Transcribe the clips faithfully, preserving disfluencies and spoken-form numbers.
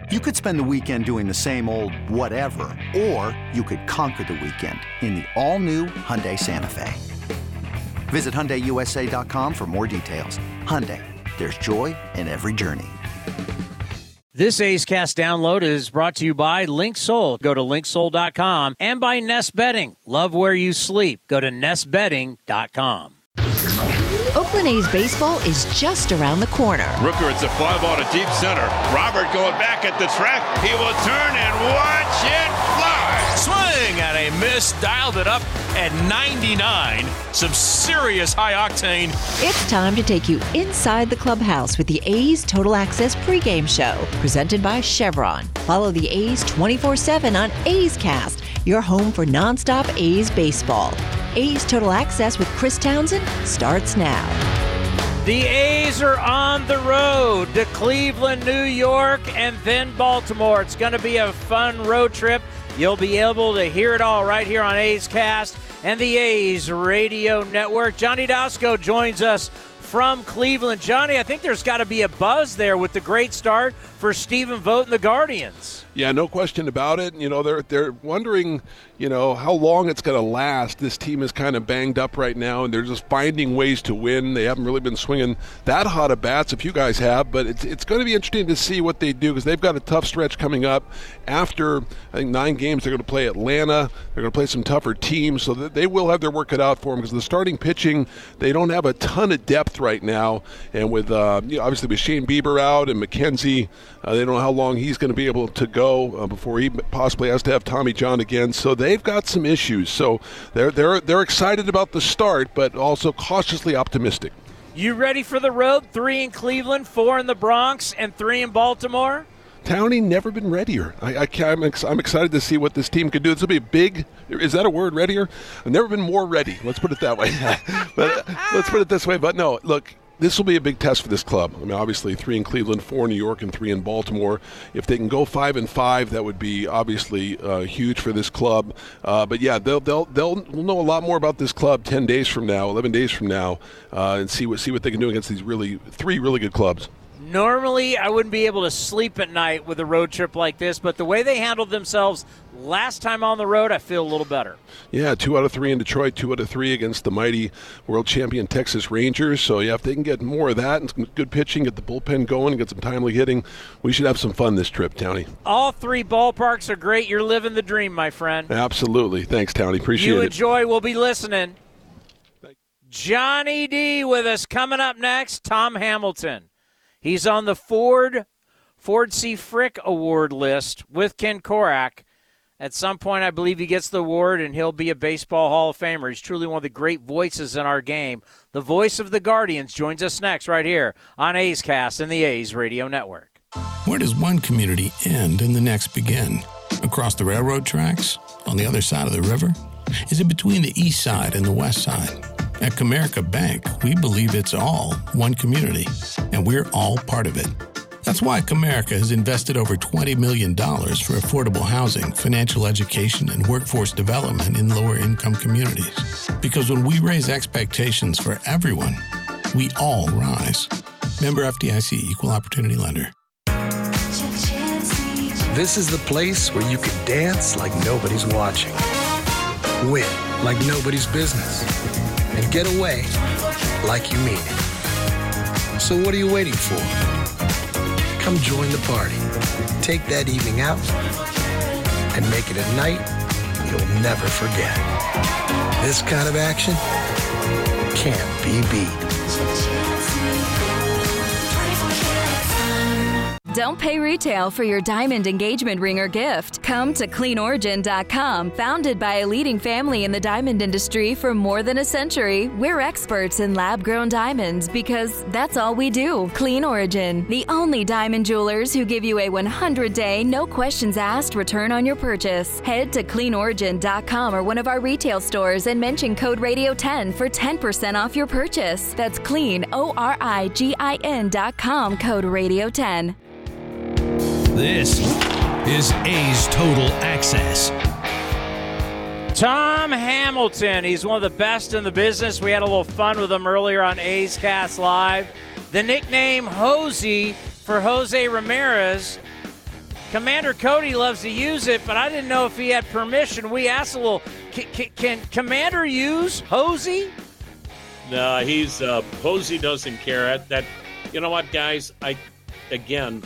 You could spend the weekend doing the same old whatever, or you could conquer the weekend in the all-new Hyundai Santa Fe. Visit Hyundai U S A dot com for more details. Hyundai, there's joy in every journey. This A's Cast download is brought to you by LinkSoul. Go to link soul dot com and by Nest Bedding. Love where you sleep. Go to nest bedding dot com. Oakland A's baseball is just around the corner. Rooker, it's a fly ball to deep center. Robert going back at the track. He will turn and watch it fly. Swing and a miss. Dialed it up at ninety-nine. Some serious high octane. It's time to take you inside the clubhouse with the A's Total Access pregame show, presented by Chevron. Follow the A's twenty-four seven on A's Cast, your home for nonstop A's baseball. A's Total Access with Chris Townsend starts now. The A's are on the road to Cleveland, New York, and then Baltimore. It's going to be a fun road trip. You'll be able to hear it all right here on A's Cast and the A's Radio Network. Johnny Dasco joins us from Cleveland. Johnny, I think there's got to be a buzz there with the great start for Stephen Vogt and the Guardians. Yeah, no question about it. You know, they're they're wondering, you know, how long it's going to last. This team is kind of banged up right now, and they're just finding ways to win. They haven't really been swinging that hot of bats. A few guys have, but it's it's going to be interesting to see what they do because they've got a tough stretch coming up. After, I think, nine games, they're going to play Atlanta. They're going to play some tougher teams, so that they will have their work cut out for them because the starting pitching, they don't have a ton of depth right now. And with, uh, you know, obviously, with Shane Bieber out and McKenzie, uh, they don't know how long he's going to be able to go uh, before he possibly has to have Tommy John again. So they've got some issues. So they're they're they're excited about the start, but also cautiously optimistic. You ready for the road? Three in Cleveland, four in the Bronx, and three in Baltimore? Townie, never been readier. I, I, I'm, ex- I'm excited to see what this team can do. This will be a big, is that a word, readier? I've never been more ready. Let's put it that way. But let's put it this way. But no, look, this will be a big test for this club. I mean, obviously, three in Cleveland, four in New York, and three in Baltimore. If they can go five and five, that would be obviously uh, huge for this club. Uh, but yeah, they'll they'll they'll we'll know a lot more about this club ten days from now, eleven days from now, uh, and see what see what they can do against these really three really good clubs. Normally, I wouldn't be able to sleep at night with a road trip like this, but the way they handled themselves last time on the road, I feel a little better. Yeah, two out of three in Detroit, two out of three against the mighty world champion Texas Rangers. So, yeah, if they can get more of that and some good pitching, get the bullpen going, and get some timely hitting, we should have some fun this trip, Townie. All three ballparks are great. You're living the dream, my friend. Absolutely. Thanks, Townie. Appreciate you it. You enjoy. We'll be listening. Johnny D with us. Coming up next, Tom Hamilton. He's on the Ford Ford C. Frick Award list with Ken Korak. At some point, I believe he gets the award, and he'll be a Baseball Hall of Famer. He's truly one of the great voices in our game. The voice of the Guardians joins us next right here on A's Cast and the A's Radio Network. Where does one community end and the next begin? Across the railroad tracks? On the other side of the river? Is it between the east side and the west side? At Comerica Bank, we believe it's all one community, and we're all part of it. That's why Comerica has invested over twenty million dollars for affordable housing, financial education, and workforce development in lower-income communities. Because when we raise expectations for everyone, we all rise. Member F D I C, Equal Opportunity Lender. This is the place where you can dance like nobody's watching, win like nobody's business, and get away like you mean it. So what are you waiting for? Come join the party. Take that evening out and make it a night you'll never forget. This kind of action can't be beat. Don't pay retail for your diamond engagement ring or gift. Come to clean origin dot com. Founded by a leading family in the diamond industry for more than a century, we're experts in lab-grown diamonds because that's all we do. Clean Origin, the only diamond jewelers who give you a one hundred day, no questions asked return on your purchase. Head to clean origin dot com or one of our retail stores and mention code radio ten for ten percent off your purchase. That's clean, O R I G I N dot com, code radio ten. This is A's Total Access. Tom Hamilton, he's one of the best in the business. We had a little fun with him earlier on A's Cast Live. The nickname Hosey for Jose Ramirez. Commander Cody loves to use it, but I didn't know if he had permission. We asked a little, can, can, can Commander use Hosey? No, he's uh, Hosey doesn't care. That, that you know what, guys? I again,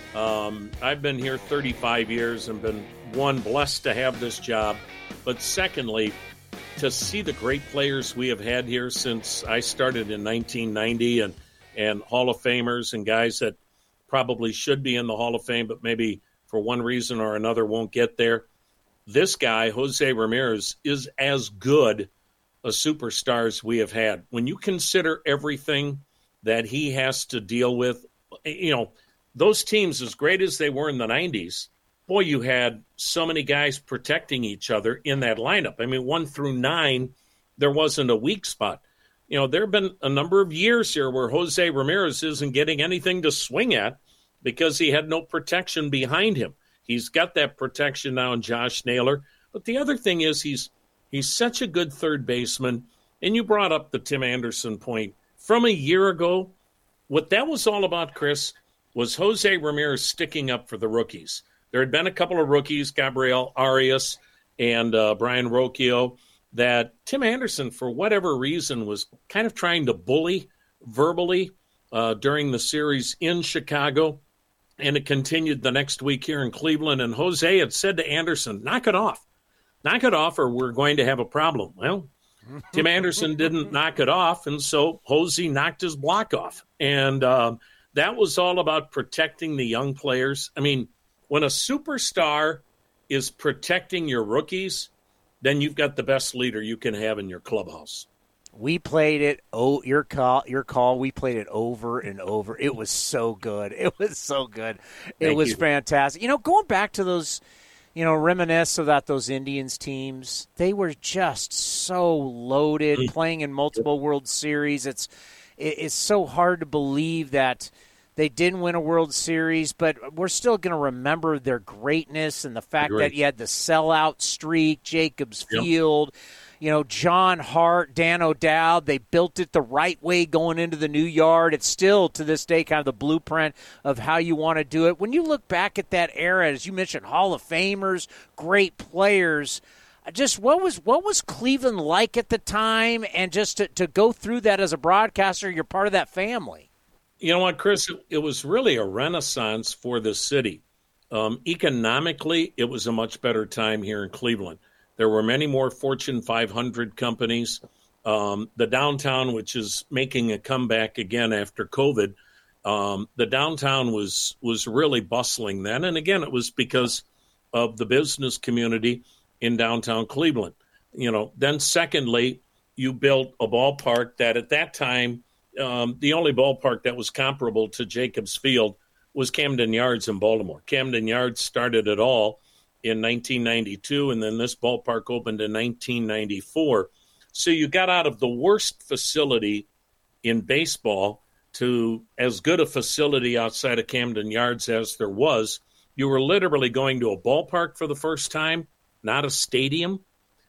um, I've been here thirty-five years and been one blessed to have this job, but secondly, to see the great players we have had here since I started in nineteen ninety, and and Hall of Famers and guys that probably should be in the Hall of Fame, but maybe for one reason or another won't get there. This guy, Jose Ramirez, is as good a superstar as we have had. When you consider everything that he has to deal with, you know, those teams, as great as they were in the nineties, boy, you had so many guys protecting each other in that lineup. I mean, one through nine, there wasn't a weak spot. You know, there have been a number of years here where Jose Ramirez isn't getting anything to swing at because he had no protection behind him. He's got that protection now in Josh Naylor. But the other thing is he's he's such a good third baseman. And you brought up the Tim Anderson point. From a year ago, what that was all about, Chris, was Jose Ramirez sticking up for the rookies. There had been a couple of rookies, Gabriel Arias and uh, Brian Rocchio, that Tim Anderson, for whatever reason, was kind of trying to bully verbally uh, during the series in Chicago. And it continued the next week here in Cleveland. And Jose had said to Anderson, knock it off. Knock it off or we're going to have a problem. Well, Tim Anderson didn't knock it off, and so Jose knocked his block off. And um, that was all about protecting the young players. I mean, when a superstar is protecting your rookies, then you've got the best leader you can have in your clubhouse. We played it. Oh, your call, your call. We played it over and over. It was so good. It was so good. It Thank was you. fantastic. You know, going back to those, you know, reminisce about those Indians teams. They were just so loaded, mm-hmm. playing in multiple World Series. It's it, it's so hard to believe that they didn't win a World Series, but we're still going to remember their greatness and the fact Great. that you had the sellout streak, Jacobs Yep. Field. You know, John Hart, Dan O'Dowd, they built it the right way going into the new yard. It's still, to this day, kind of the blueprint of how you want to do it. When you look back at that era, as you mentioned, Hall of Famers, great players, just what was what was Cleveland like at the time? And just to, to go through that as a broadcaster, you're part of that family. You know what, Chris? It, it was really a renaissance for the city. Um, economically, it was a much better time here in Cleveland. There were many more Fortune five hundred companies. Um, the downtown, which is making a comeback again after COVID, um, the downtown was was really bustling then. And again, it was because of the business community in downtown Cleveland. You know, then secondly, you built a ballpark that at that time, um, the only ballpark that was comparable to Jacobs Field was Camden Yards in Baltimore. Camden Yards started it all in nineteen ninety-two, and then this ballpark opened in nineteen ninety-four. So you got out of the worst facility in baseball to as good a facility outside of Camden Yards as there was. You were literally going to a ballpark for the first time, not a stadium.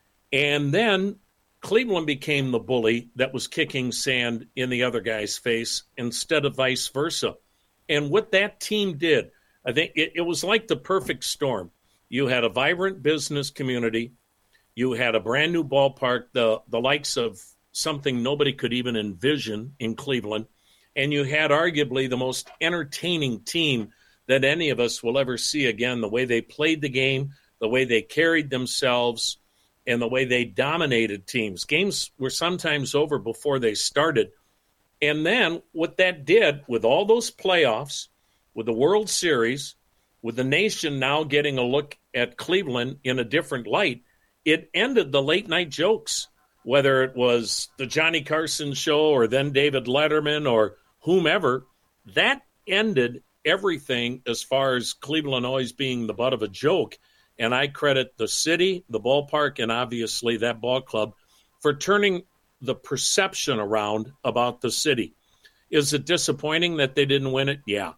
And then Cleveland became the bully that was kicking sand in the other guy's face instead of vice versa. And what that team did, I think it, it was like the perfect storm. You had a vibrant business community. You had a brand new ballpark, the, the likes of something nobody could even envision in Cleveland. And you had arguably the most entertaining team that any of us will ever see again, the way they played the game, the way they carried themselves, and the way they dominated teams. Games were sometimes over before they started. And then what that did with all those playoffs, with the World Series, with the nation now getting a look at Cleveland in a different light, it ended the late-night jokes, whether it was the Johnny Carson show or then David Letterman or whomever. That ended everything as far as Cleveland always being the butt of a joke. And I credit the city, the ballpark, and obviously that ball club for turning the perception around about the city. Is it disappointing that they didn't win it? Yeah.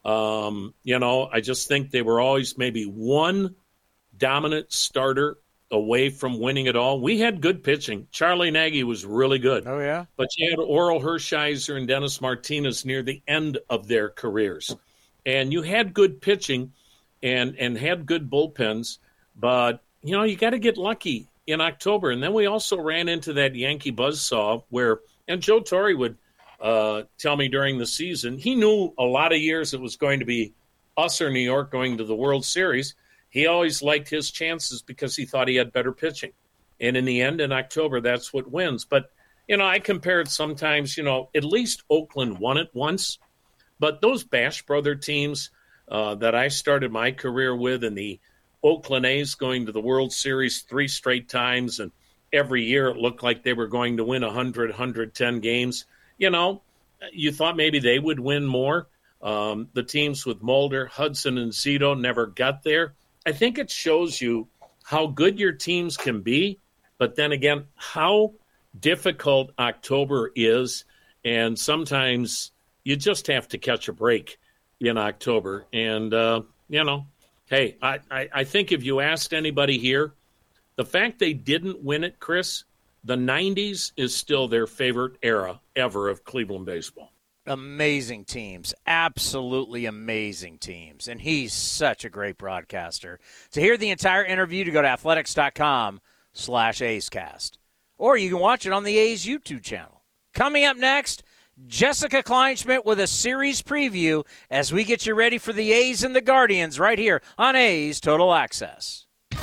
Um, you know, I just think they were always maybe one dominant starter away from winning it all. We had good pitching. Charlie Nagy was really good. Oh, yeah? But you had Oral Hershiser and Dennis Martinez near the end of their careers. And you had good pitching, and, and had good bullpens. But, you know, you got to get lucky in October. And then we also ran into that Yankee buzzsaw where, and Joe Torre would uh, tell me during the season, he knew a lot of years it was going to be us or New York going to the World Series. He always liked his chances because he thought he had better pitching. And in the end, in October, that's what wins. But, you know, I compared sometimes, you know, at least Oakland won it once. But those Bash Brother teams uh, that I started my career with, and the Oakland A's going to the World Series three straight times, and every year it looked like they were going to win one hundred, one hundred ten games. You know, you thought maybe they would win more. Um, the teams with Mulder, Hudson, and Zito never got there. I think it shows you how good your teams can be, but then again, how difficult October is, and sometimes you just have to catch a break in October. And, uh, you know, hey, I, I, I think if you asked anybody here, the fact they didn't win it, Chris, the nineties is still their favorite era ever of Cleveland baseball. Amazing teams, absolutely amazing teams. And he's such a great broadcaster. To hear the entire interview, to go to athletics.com slash A's Cast. Or you can watch it on the A's YouTube channel. Coming up next, Jessica Kleinschmidt with a series preview as we get you ready for the A's and the Guardians right here on A's Total Access.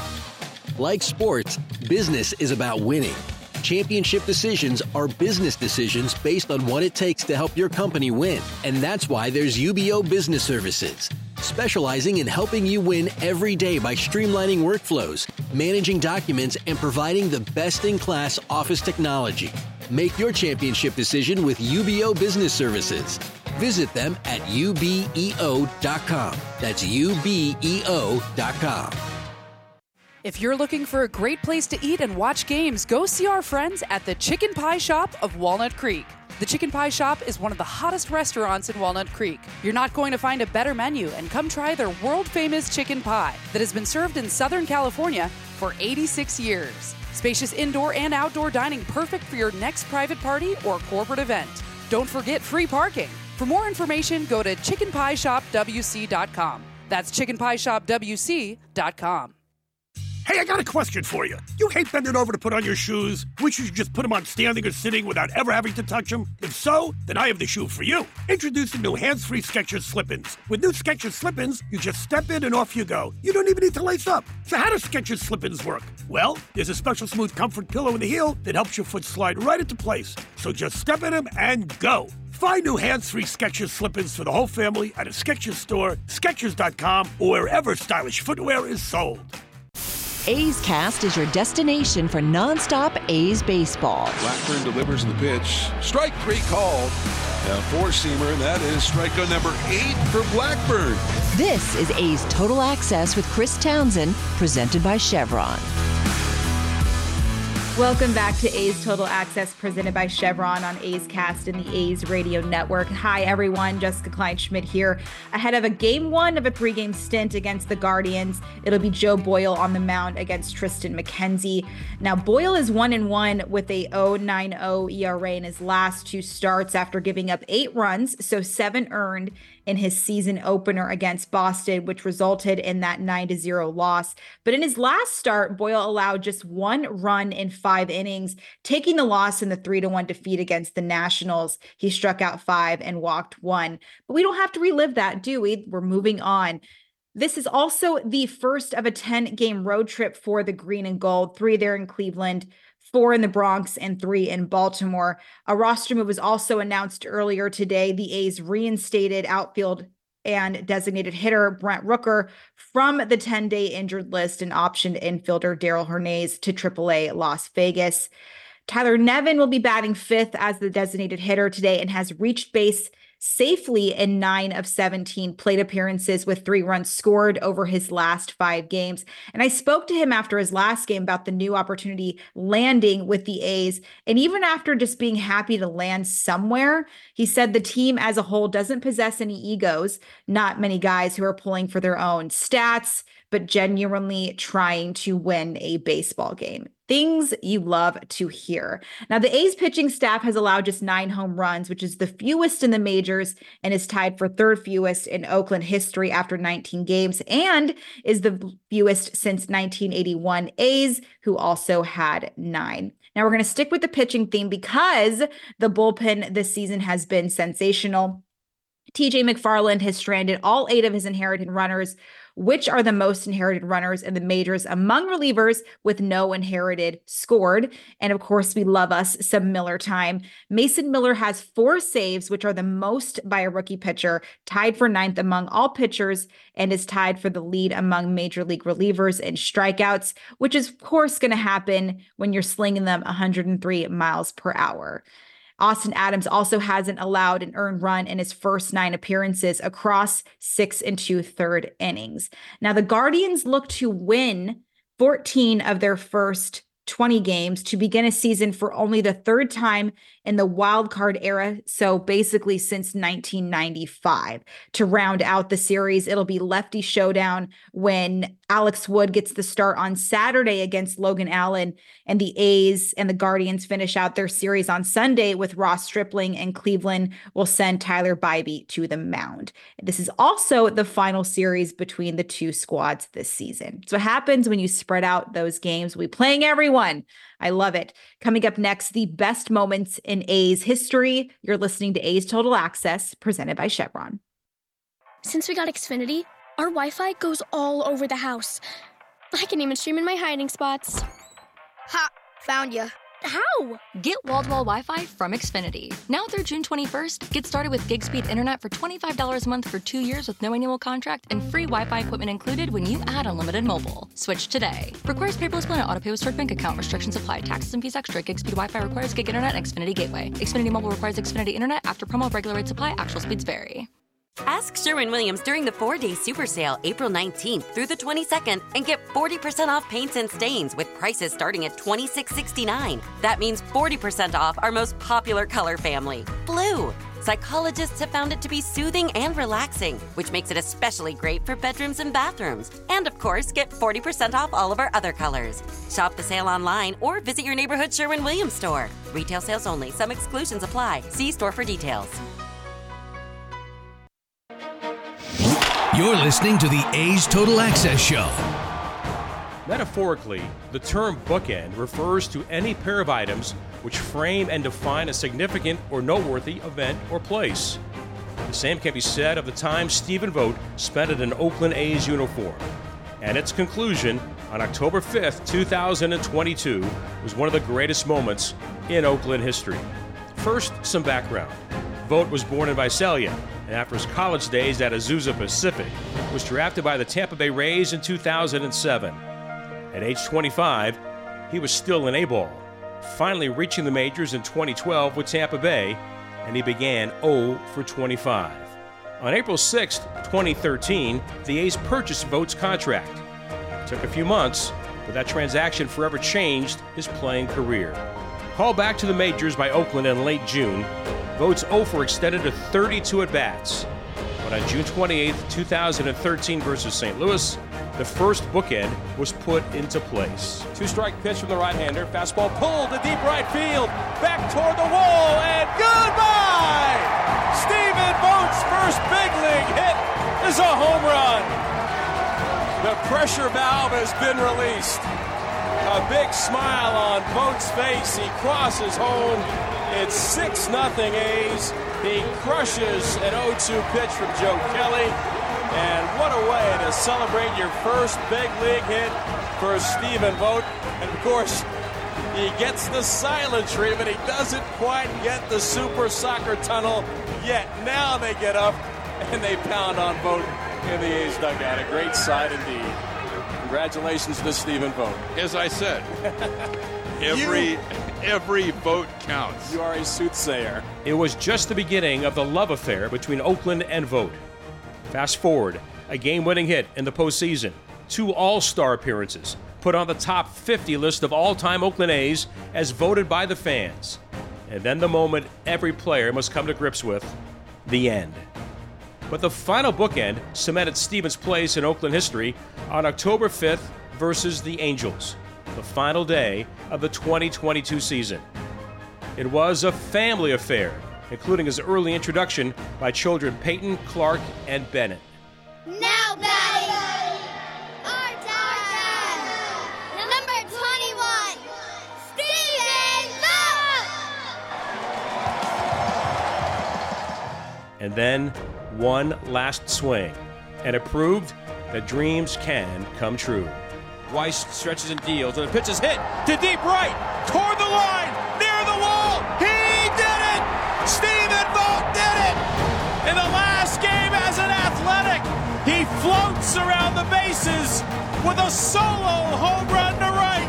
Like sports, business is about winning. Championship decisions are business decisions based on what it takes to help your company win. And that's why there's U B O Business Services, specializing in helping you win every day by streamlining workflows, managing documents, and providing the best-in-class office technology. Make your championship decision with U B O Business Services. Visit them at U B E O dot com. That's U B E O dot com. If you're looking for a great place to eat and watch games, go see our friends at the Chicken Pie Shop of Walnut Creek. The Chicken Pie Shop is one of the hottest restaurants in Walnut Creek. You're not going to find a better menu, and come try their world-famous chicken pie that has been served in Southern California for eighty-six years. Spacious indoor and outdoor dining, perfect for your next private party or corporate event. Don't forget free parking. For more information, go to chicken pie shop w c dot com. That's chicken pie shop w c dot com. Hey, I got a question for you. You hate bending over to put on your shoes? Wish you could just put them on standing or sitting without ever having to touch them? If so, then I have the shoe for you. Introducing new hands-free Skechers Slip-ins. With new Skechers Slip-ins, you just step in and off you go. You don't even need to lace up. So how do Skechers Slip-ins work? Well, there's a special smooth comfort pillow in the heel that helps your foot slide right into place. So just step in them and go. Find new hands-free Skechers Slip-ins for the whole family at a Skechers store, Skechers dot com, or wherever stylish footwear is sold. A's Cast is your destination for nonstop A's baseball. Blackburn delivers the pitch. Strike three called. A four-seamer, and that is strikeout number eight for Blackburn. This is A's Total Access with Chris Townsend, presented by Chevron. Welcome back to A's Total Access, presented by Chevron on A's Cast and the A's Radio Network. Hi, everyone. Jessica Kleinschmidt here. Ahead of a game one of a three-game stint against the Guardians, it'll be Joe Boyle on the mound against Triston McKenzie. Now, Boyle is one and one with a oh point nine oh E R A in his last two starts after giving up eight runs, so seven earned in his season opener against Boston, which resulted in that nine to zero loss. But in his last start, Boyle allowed just one run in five innings, taking the loss in the three to one defeat against the Nationals. He struck out five and walked one. But we don't have to relive that, do we? We're moving on. This is also the first of a ten-game road trip for the Green and Gold, three there in Cleveland, four in the Bronx, and three in Baltimore. A roster move was also announced earlier today. The A's reinstated outfield and designated hitter Brent Rooker from the ten-day injured list and optioned infielder Darell Hernandez to triple A Las Vegas. Tyler Nevin will be batting fifth as the designated hitter today and has reached base safely in nine of seventeen plate appearances with three runs scored over his last five games. And I spoke to him after his last game about the new opportunity landing with the A's. And even after just being happy to land somewhere, he said the team as a whole doesn't possess any egos, not many guys who are pulling for their own stats, but genuinely trying to win a baseball game. Things you love to hear. Now, the A's pitching staff has allowed just nine home runs, which is the fewest in the majors and is tied for third fewest in Oakland history after nineteen games, and is the fewest since nineteen eighty-one A's, who also had nine. Now, we're going to stick with the pitching theme because the bullpen this season has been sensational. T J McFarland has stranded all eight of his inherited runners, which are the most inherited runners in the majors among relievers with no inherited scored. And of course, we love us some Miller time. Mason Miller has four saves, which are the most by a rookie pitcher, tied for ninth among all pitchers, and is tied for the lead among major league relievers in strikeouts, which is of course going to happen when you're slinging them one hundred three miles per hour. Austin Adams also hasn't allowed an earned run in his first nine appearances across six and two-third innings. Now, the Guardians look to win fourteen of their first twenty games to begin a season for only the third time in the wild card era, so basically since nineteen ninety-five. To round out the series, it'll be lefty showdown when Alex Wood gets the start on Saturday against Logan Allen, and the A's and the Guardians finish out their series on Sunday with Ross Stripling, and Cleveland will send Tyler Bybee to the mound. This is also the final series between the two squads this season. So what happens when you spread out those games? We'll be playing everyone. I love it. Coming up next, the best moments in A's history. You're listening to A's Total Access, presented by Chevron. Since we got Xfinity, our Wi-Fi goes all over the house. I can even stream in my hiding spots. Ha! Found ya. How? Get wall-to-wall Wi-Fi from Xfinity. Now through June twenty-first, get started with gig speed internet for twenty-five dollars a month for two years with no annual contract and free Wi-Fi equipment included when you add unlimited mobile. Switch today. Requires paperless plan and autopay with stored bank account. Restrictions apply. Taxes and fees extra. Gig speed Wi-Fi requires gig internet and Xfinity Gateway. Xfinity Mobile requires Xfinity internet. After promo, regular rate supply. Actual speeds vary. Ask Sherwin-Williams during the four-day super sale, April nineteenth through the twenty-second, and get forty percent off paints and stains with prices starting at twenty-six sixty-nine. That means forty percent off our most popular color family, blue. Psychologists have found it to be soothing and relaxing, which makes it especially great for bedrooms and bathrooms. And of course, get forty percent off all of our other colors. Shop the sale online or visit your neighborhood Sherwin-Williams store. Retail sales only. Some exclusions apply. See store for details. You're listening to the A's Total Access Show. Metaphorically, the term bookend refers to any pair of items which frame and define a significant or noteworthy event or place. The same can be said of the time Stephen Vogt spent in an Oakland A's uniform. And its conclusion on October fifth, two thousand twenty-two was one of the greatest moments in Oakland history. First, some background. Vogt was born in Visalia, and after his college days at Azusa Pacific, was drafted by the Tampa Bay Rays in two thousand seven. At age twenty-five, he was still in A-ball, finally reaching the majors in twenty twelve with Tampa Bay, and he began oh for twenty-five. On April sixth, twenty thirteen, the A's purchased Vogt's contract. It took a few months, but that transaction forever changed his playing career. Called back to the majors by Oakland in late June, Vogt's oh for extended to thirty-two at-bats. But on June twenty-eighth, two thousand thirteen versus Saint Louis, the first bookend was put into place. Two-strike pitch from the right-hander. Fastball pulled to deep right field. Back toward the wall, and goodbye! Stephen Vogt's first big league hit is a home run. The pressure valve has been released. A big smile on Vogt's face. He crosses home. It's six nothing A's. He crushes an oh two pitch from Joe Kelly. And what a way to celebrate your first big league hit for Stephen Vogt. And of course, he gets the silent treatment. He doesn't quite get the super soccer tunnel yet. Now they get up and they pound on Vogt in the A's dugout. A great sight indeed. Congratulations to Stephen Vogt. As I said, every you, every vote counts. You are a soothsayer. It was just the beginning of the love affair between Oakland and Vogt. Fast forward, a game-winning hit in the postseason, two All-Star appearances, put on the top fifty list of all-time Oakland A's as voted by the fans. And then the moment every player must come to grips with, the end. But the final bookend cemented Stevens' place in Oakland history on October fifth versus the Angels, the final day of the twenty twenty-two season. It was a family affair, including his early introduction by children Peyton, Clark, and Bennett. Now batting, our dad, number twenty-one, Steven Vogt! And then one last swing, and it proved that dreams can come true. Weiss stretches and deals, and the pitch is hit to deep right, toward the line, near the wall. He did it! Steven Vogt did it! In the last game as an Athletic, he floats around the bases with a solo home run to right.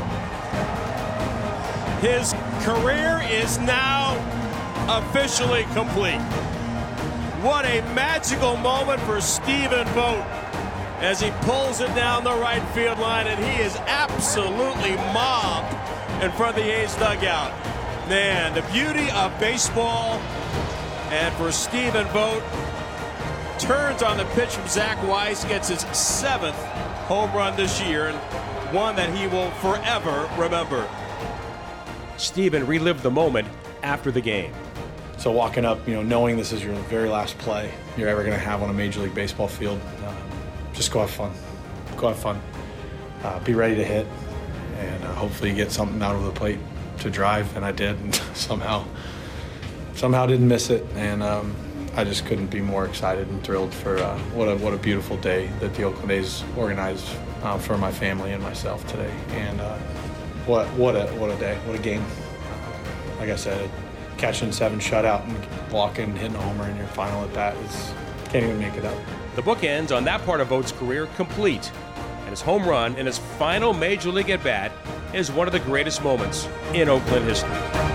His career is now officially complete. What a magical moment for Steven Vogt as he pulls it down the right field line, and he is absolutely mobbed in front of the A's dugout. Man, the beauty of baseball, and for Steven Vogt, turns on the pitch from Zach Weiss, gets his seventh home run this year, and one that he will forever remember. Steven relived the moment after the game. So walking up, you know, knowing this is your very last play you're ever going to have on a Major League Baseball field, um, just go have fun. Go have fun. Uh, be ready to hit, and uh, hopefully get something out of the plate to drive, and I did, and somehow, somehow didn't miss it, and um, I just couldn't be more excited and thrilled for uh, what a what a beautiful day that the Oakland A's organized uh, for my family and myself today, and uh, what what a what a day, what a game. Uh, like I said, catching seven shutout and walking and hitting a homer in your final at bat is can't even make it up. The bookends on that part of Vogt's career complete, and his home run in his final Major League at-bat is one of the greatest moments in Oakland history.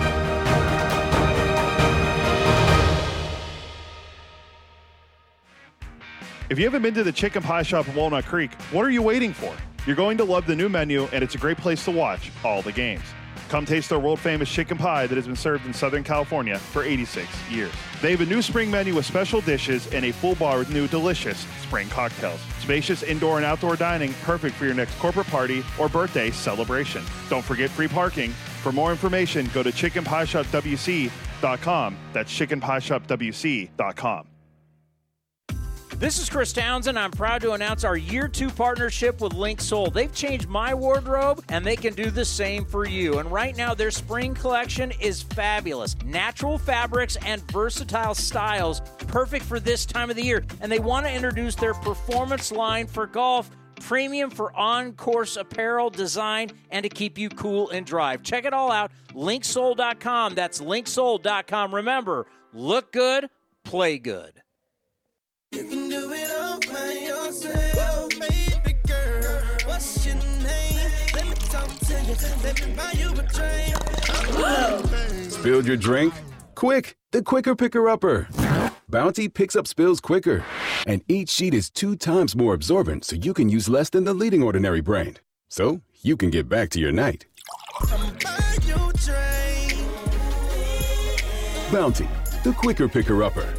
If you haven't been to the Chicken Pie Shop in Walnut Creek, what are you waiting for? You're going to love the new menu, and it's a great place to watch all the games. Come taste their world-famous chicken pie that has been served in Southern California for eighty-six years. They have a new spring menu with special dishes and a full bar with new delicious spring cocktails. Spacious indoor and outdoor dining, perfect for your next corporate party or birthday celebration. Don't forget free parking. For more information, go to chicken pie shop w c dot com. That's chicken pie shop w c dot com. This is Chris Townsend. I'm proud to announce our year two partnership with Link Soul. They've changed my wardrobe, and they can do the same for you. And right now, their spring collection is fabulous. Natural fabrics and versatile styles, perfect for this time of the year. And they want to introduce their performance line for golf, premium for on-course apparel design, and to keep you cool and drive. Check it all out, link soul dot com. That's link soul dot com. Remember, look good, play good. You can do it all by yourself, baby girl. What's your name? Let me talk to you. Let me buy you a drink. Spilled your drink? Quick, the quicker picker-upper. Bounty picks up spills quicker. And each sheet is two times more absorbent, so you can use less than the leading ordinary brand. So you can get back to your night. Bounty, the quicker picker-upper.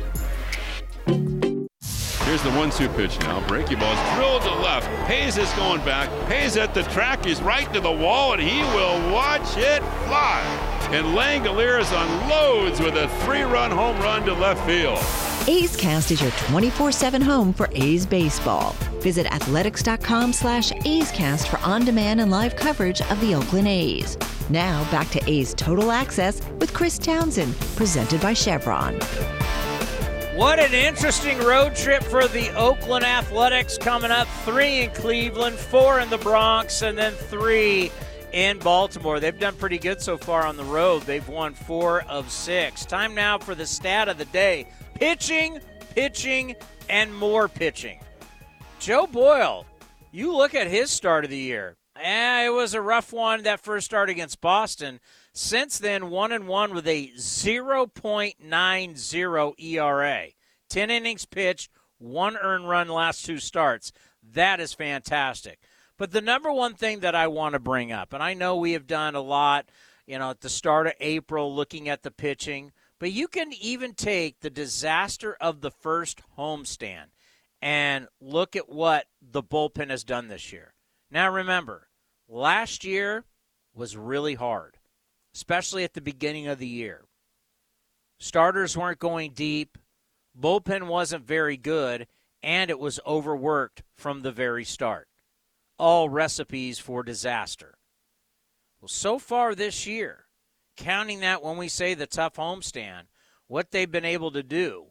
Here's the one two pitch now. Breaking ball is drilled to left. Hayes is going back. Hayes at the track. He's right to the wall, and he will watch it fly. And Langoliers unloads with a three-run home run to left field. A's Cast is your twenty-four seven home for A's baseball. Visit athletics.com slash A's Cast for on-demand and live coverage of the Oakland A's. Now back to A's Total Access with Chris Townsend, presented by Chevron. What an interesting road trip for the Oakland Athletics coming up. Three in Cleveland, four in the Bronx, and then three in Baltimore. They've done pretty good so far on the road. They've won four of six. Time now for the stat of the day. Pitching, pitching, and more pitching. Joe Boyle, you look at his start of the year. Eh, it was a rough one, that first start against Boston. Since then, one and one with a zero point nine oh E R A. Ten innings pitched, one earned run last two starts. That is fantastic. But the number one thing that I want to bring up, and I know we have done a lot, you know, at the start of April looking at the pitching, But you can even take the disaster of the first homestand and look at what the bullpen has done this year. Now remember, last year was really hard, especially at the beginning of the year. Starters weren't going deep, bullpen wasn't very good, and it was overworked from the very start. All recipes for disaster. Well, so far this year, counting that when we say the tough homestand, what they've been able to do,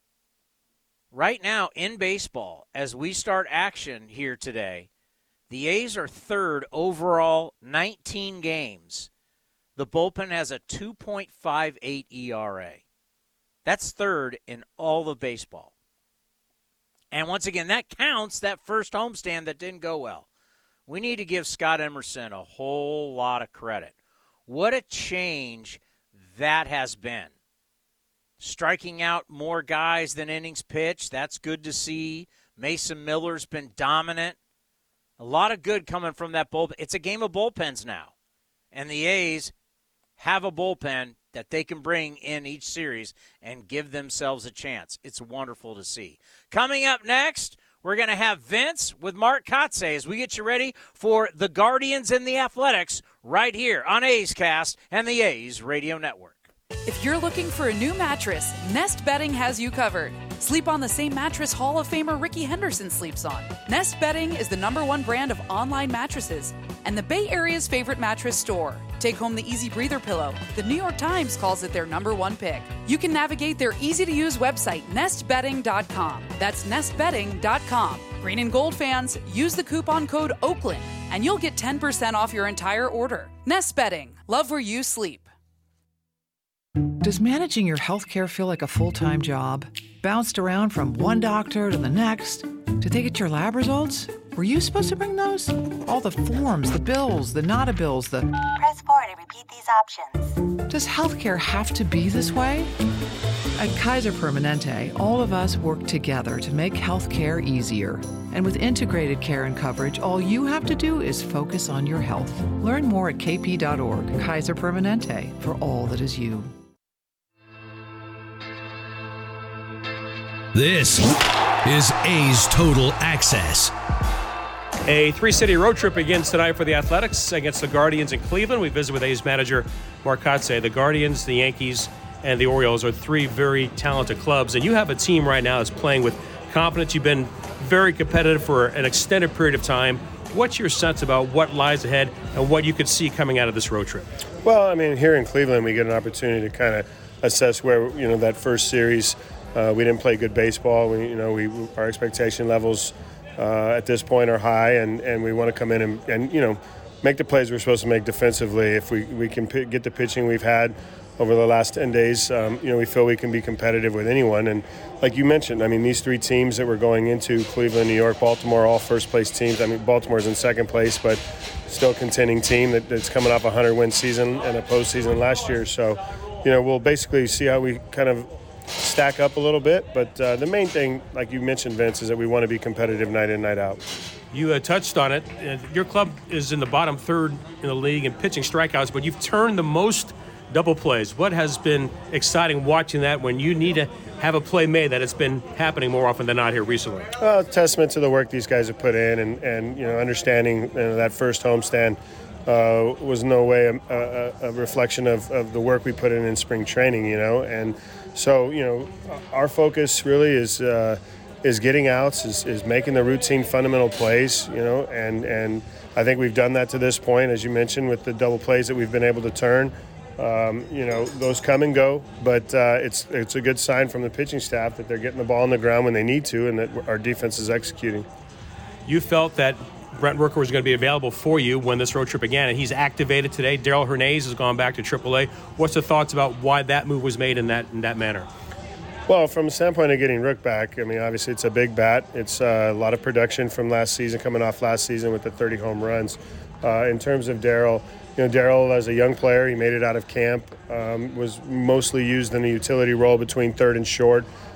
right now in baseball, as we start action here today, the A's are third overall, nineteen games. The bullpen has a two point five eight E R A. That's third in all of baseball. And once again, that counts that first homestand that didn't go well. We need to give Scott Emerson a whole lot of credit. What a change that has been. Striking out more guys than innings pitched, that's good to see. Mason Miller's been dominant. A lot of good coming from that bullpen. It's a game of bullpens now. And the A's have a bullpen that they can bring in each series and give themselves a chance. It's wonderful to see. Coming up next, we're going to have Vince with Mark Kotsay as we get you ready for the Guardians and the Athletics right here on A's Cast and the A's Radio Network. If you're looking for a new mattress, Nest Bedding has you covered. Sleep on the same mattress Hall of Famer Ricky Henderson sleeps on. Nest Bedding is the number one brand of online mattresses and the Bay Area's favorite mattress store. Take home the Easy Breather pillow. The New York Times calls it their number one pick. You can navigate their easy-to-use website, nest bedding dot com. That's nest bedding dot com. Green and Gold fans, use the coupon code Oakland, and you'll get ten percent off your entire order. Nest Bedding. Love where you sleep. Does managing your healthcare feel like a full-time job? Bounced around from one doctor to the next? Did they get your lab results? Were you supposed to bring those? All the forms, the bills, the not a bills, the... Press four to repeat these options. Does healthcare have to be this way? At Kaiser Permanente, all of us work together to make healthcare easier. And with integrated care and coverage, all you have to do is focus on your health. Learn more at k p dot org. Kaiser Permanente, for all that is you. This is A's Total Access. A three-city road trip begins tonight for the Athletics against the Guardians in Cleveland. We visit with A's manager Mark Kotsay. The Guardians, the Yankees, and the Orioles are three very talented clubs, and you have a team right now that's playing with confidence. You've been very competitive for an extended period of time. What's your sense about what lies ahead and what you could see coming out of this road trip? Well, I mean, here in Cleveland, we get an opportunity to kind of assess where, you know, that first series, uh, we didn't play good baseball. We, you know, we our expectation levels uh, at this point are high, and, and we want to come in and, and, you know, make the plays we're supposed to make defensively. If we, we can p- get the pitching we've had over the last ten days, um, you know, we feel we can be competitive with anyone. And like you mentioned, I mean, these three teams that we're going into, Cleveland, New York, Baltimore, all first-place teams. I mean, Baltimore's in second place, but still a contending team that, that's coming off a hundred-win season and a postseason last year. So, you know, we'll basically see how we kind of stack up a little bit. But uh, the main thing, like you mentioned, Vince, is that we want to be competitive night in, night out. You uh, touched on it. Uh, your club is in the bottom third in the league in pitching strikeouts, but you've turned the most double plays. What has been exciting watching that when you need to have a play made that it's been happening more often than not here recently? Well, it's a testament to the work these guys have put in, and, and you know, understanding you know, that first homestand uh, was no way a, a, a reflection of, of the work we put in in spring training, you know. And so, you know, our focus really is uh, is getting outs, is, is making the routine fundamental plays, you know, and, and I think we've done that to this point, as you mentioned, with the double plays that we've been able to turn. Um, you know, those come and go, but uh, it's it's a good sign from the pitching staff that they're getting the ball on the ground when they need to, and that our defense is executing. You felt that Brent Rooker was going to be available for you when this road trip began, and he's activated today. Darell Hernandez has gone back to triple A. What's the thoughts about why that move was made in that in that manner? Well, from the standpoint of getting Rook back, I mean, obviously it's a big bat. It's uh, a lot of production from last season, coming off last season with the thirty home runs. Uh, in terms of Darell, you know, Darell, as a young player, he made it out of camp, um, was mostly used in a utility role between third and short.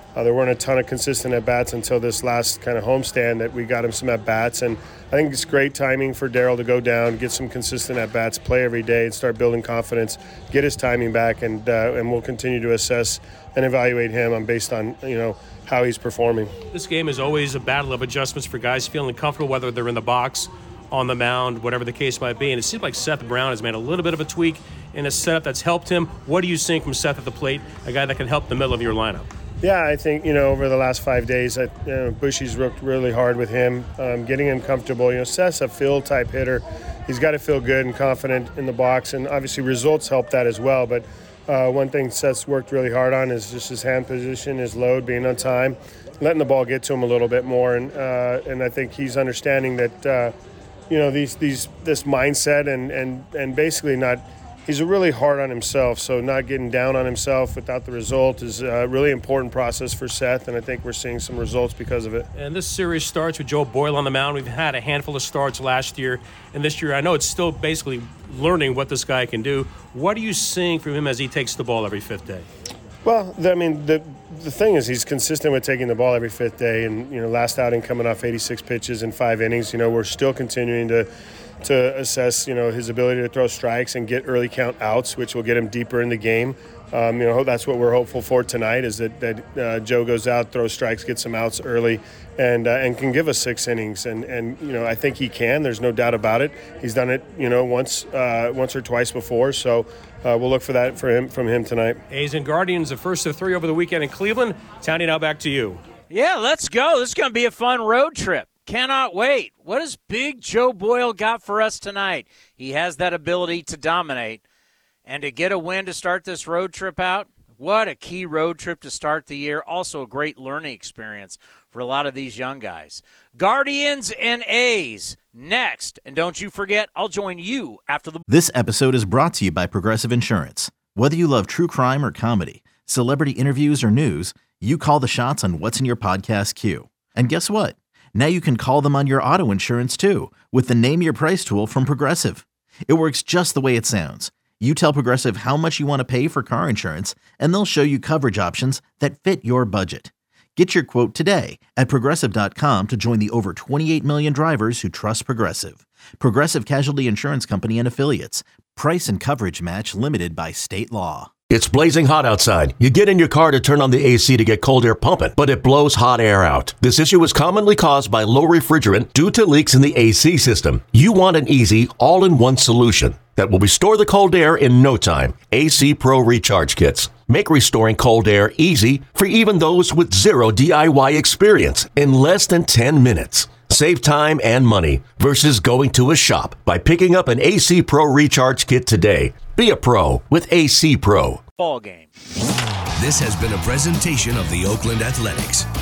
Uh, there weren't a ton of consistent at-bats until this last kind of homestand that we got him some at-bats. And I think it's great timing for Darryl to go down, get some consistent at-bats, play every day, and start building confidence, get his timing back, and uh, and we'll continue to assess and evaluate him on based on, you know, how he's performing. This game is always a battle of adjustments for guys feeling comfortable, whether they're in the box, on the mound, whatever the case might be. And it seems like Seth Brown has made a little bit of a tweak in a setup that's helped him. What are you seeing from Seth at the plate, a guy that can help the middle of your lineup? Yeah, I think, you know, over the last five days, I, you know, Bushy's worked really hard with him, um, getting him comfortable. You know, Seth's a field-type hitter. He's got to feel good and confident in the box, and obviously results help that as well. But uh, one thing Seth's worked really hard on is just his hand position, his load, being on time, letting the ball get to him a little bit more. And uh, and I think he's understanding that, uh, you know, these these this mindset and, and, and basically not – he's really hard on himself, so not getting down on himself without the result is a really important process for Seth, and I think we're seeing some results because of it. And this series starts with Joe Boyle on the mound. We've had a handful of starts last year, and this year I know it's still basically learning what this guy can do. What are you seeing from him as he takes the ball every fifth day? Well, I mean, the the thing is he's consistent with taking the ball every fifth day, and, you know, last outing coming off eighty-six pitches in five innings, you know, we're still continuing to to assess, you know, his ability to throw strikes and get early count outs, which will get him deeper in the game. Um, you know, that's what we're hopeful for tonight, is that, that uh, Joe goes out, throws strikes, gets some outs early, and uh, and can give us six innings. And, and, you know, I think he can. There's no doubt about it. He's done it, you know, once uh, once or twice before. So uh, we'll look for that for him from him tonight. A's and Guardians, the first of three over the weekend in Cleveland. Tony, now back to you. Yeah, let's go. This is going to be a fun road trip. Cannot wait. What has Big Joe Boyle got for us tonight? He has that ability to dominate. And to get a win to start this road trip out, what a key road trip to start the year. Also a great learning experience for a lot of these young guys. Guardians and A's next. And don't you forget, I'll join you after the... This episode is brought to you by Progressive Insurance. Whether you love true crime or comedy, celebrity interviews or news, you call the shots on what's in your podcast queue. And guess what? Now you can call them on your auto insurance too with the Name Your Price tool from Progressive. It works just the way it sounds. You tell Progressive how much you want to pay for car insurance, and they'll show you coverage options that fit your budget. Get your quote today at Progressive dot com to join the over twenty-eight million drivers who trust Progressive. Progressive Casualty Insurance Company and Affiliates. Price and coverage match limited by state law. It's blazing hot outside. You get in your car to turn on the A C to get cold air pumping, but it blows hot air out. This issue is commonly caused by low refrigerant due to leaks in the A C system. You want an easy, all-in-one solution that will restore the cold air in no time. A C Pro Recharge Kits make restoring cold air easy for even those with zero D I Y experience in less than ten minutes. Save time and money versus going to a shop by picking up an A C Pro Recharge Kit today. Be a pro with A C Pro. Ball game. This has been a presentation of the Oakland Athletics.